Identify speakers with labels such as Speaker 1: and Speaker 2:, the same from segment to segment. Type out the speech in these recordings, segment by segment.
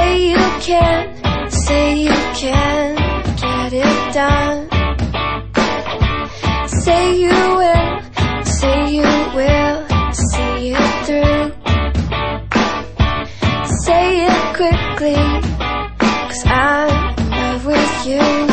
Speaker 1: Say you can get it done. Say you will see it through. Say it quickly, 'cause I'm in love with you.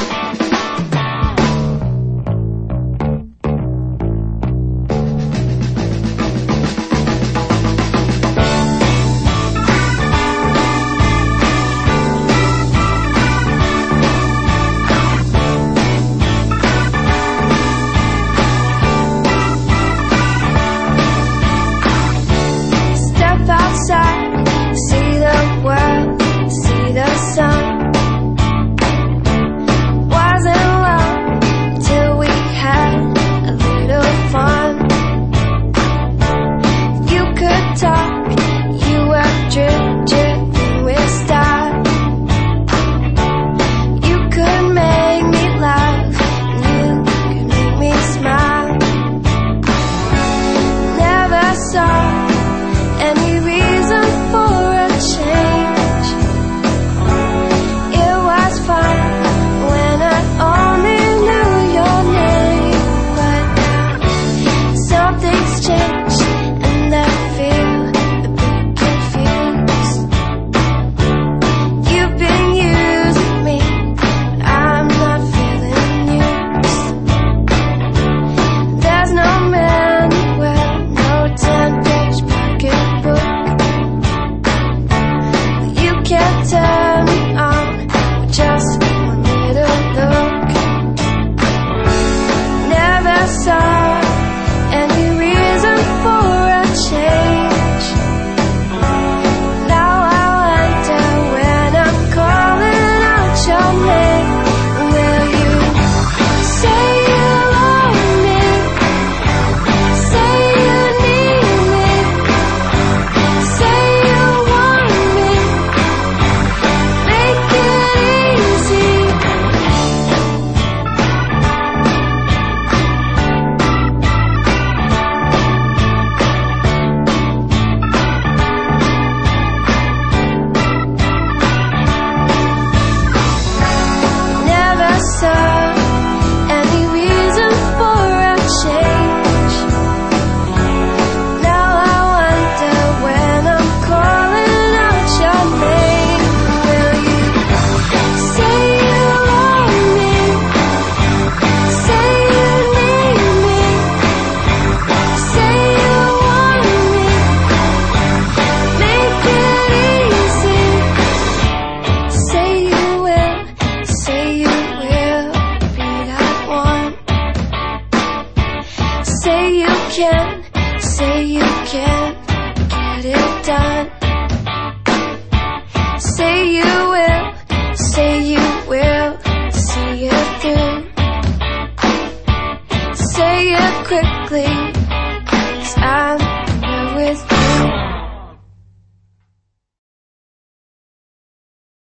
Speaker 1: Outside, see the world, see the sun. Wasn't long till we had a little fun. You could talk, you were dripping with style. You could make me laugh, and you could make me smile. Never saw any reason for a change. It was fun when I only knew your name, but now something's changed and I feel a bit confused. You've been using me, but I'm not feeling used. There's no manual, no 10-page pocketbook. You can't turn me on with just one little look. Never saw any reason for a change. Now I wonder when I'm calling out your name, will you say you love me? Say you need me. Say you want me. Make it easy. Never saw any reason for a change. Now I wonder when I'm calling out your name, will you say you love me? Say you need me. Say you want me. Make it easy. Say you will be that one. Say you can